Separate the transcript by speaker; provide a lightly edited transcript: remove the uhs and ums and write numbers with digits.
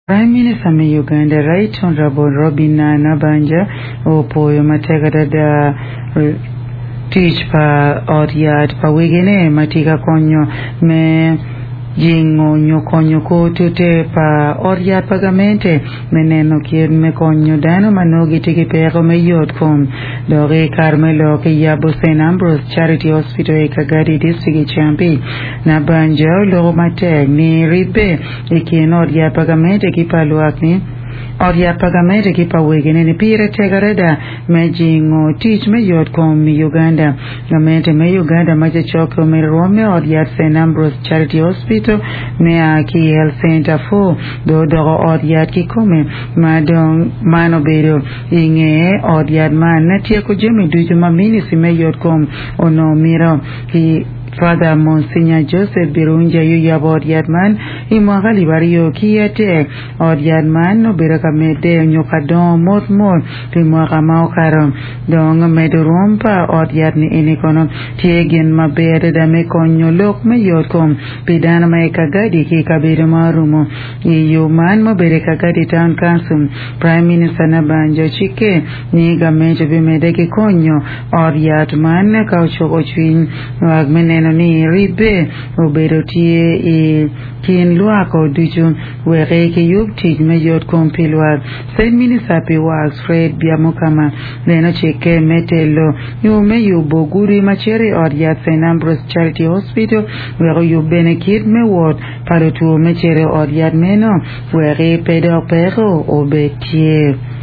Speaker 1: Prime Minister of Uganda, Right Honorable Robin Nabanja, Opoyo Mategadada teach pa Oriat pa wegene matika konyo me jingo nyokonyo ko tute pa Oriat pagamente meneno kien me konyo dano manogi tiki pero me yot kom Dore Carmelo ke Yabo St. Ambrose Charity Hospital e Kagadi District Champi Nabanja lo mateg ni ribe ikien Oriat pagamente ki paluakni Oriat pagamete ki pawegene ni pire tegareda mejingo teach me yot kom Uganda gamente me Uganda maje choko me Rome Oriat St. Ambrose Charity Hospital me aki health center for do Oriat ki come madong mano bedo inge Oriat man natia ko jemi duju mamini si me yot kom ono miro ki Father Monsignor Joseph Birunja Yuyabo Oriatman imwagali bariyo kiyate Oriatman no beraka mede nyokadon mot timwaka maokaro dong medurumpa Oriat ni inikono tiegen mabere da me konyo lok me yotkom pidana me kagadi ki kabiri marumo iyuman mo bere kagadi town council Prime Minister Nabanja chike ni gameje bimede ki konyo Oriatman kauchoko chwin wagmene ni ribe obedo tie e kin luako duju were ke yub tij me yot kompilwa Saint Minister pe wax Fred Biamukama leno cheke metelo yume yubo guri machere Oriat St. Ambrose Charity Hospital were yubene kid me wot parotu machere Oriat meno were pedo pero obetie